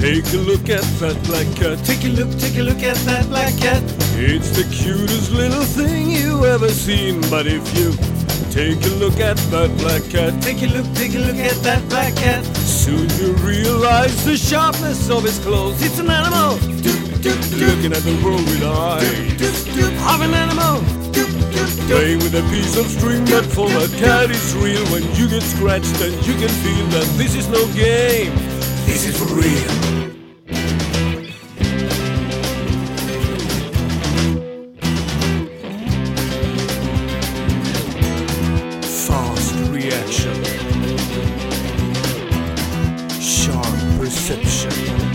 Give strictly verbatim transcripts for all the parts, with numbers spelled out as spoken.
Take a look at that black cat. Take a look, take a look at that black cat. It's the cutest little thing you ever seen. But if you take a look at that black cat, Take a look, take a look at that black cat. soon you realize the sharpness of its claws. It's an animal, looking at the world with eyes Of an animal. playing with a piece of string. But for that cat it's real. When you get scratched and you can feel that this is no game, This is for real. fast reaction, sharp perception.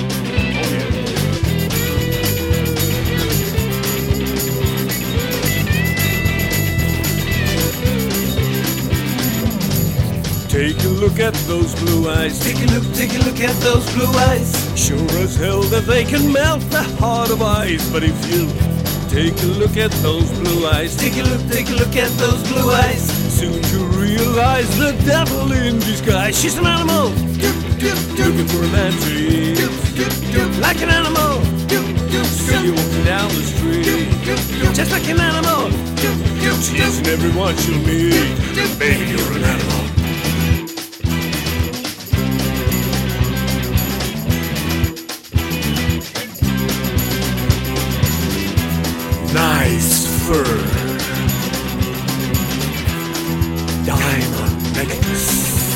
Take a look at those blue eyes. Take a look, take a look at those blue eyes. Sure as hell that they can melt the heart of ice. But if you take a look at those blue eyes, Take a look, take a look at those blue eyes. soon you realize the devil in disguise. She's an animal, looking for a man to eat. Like an animal. See you walking down the street, Just like an animal. she's in everyone she'll meet. Baby, you're an animal. Nice fur, diamond necklace.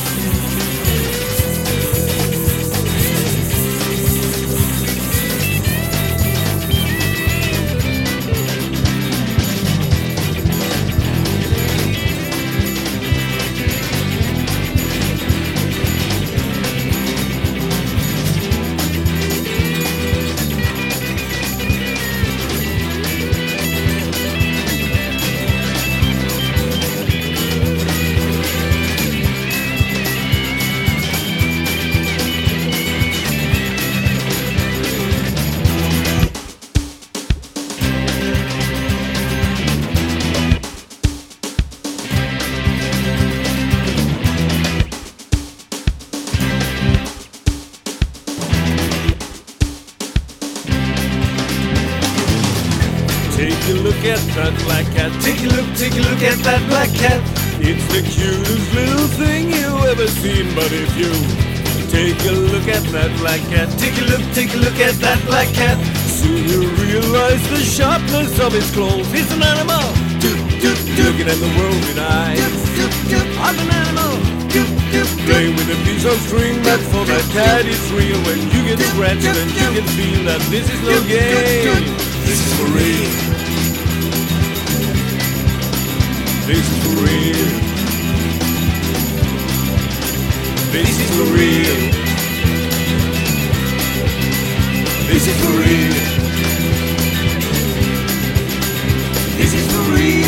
Take a look at that black cat. Take a look, take a look at that black cat. It's the cutest little thing you ever seen. But if you take a look at that black cat, Take a look, take a look at that black cat. soon you realize the sharpness of its claws. It's an animal, looking at the world with eyes Of an animal. playing with a piece of string. But for that cat it's real. When you get scratched and you can feel that this is no game, This is for real. this is for real, this is for real, This is for real. This is for real.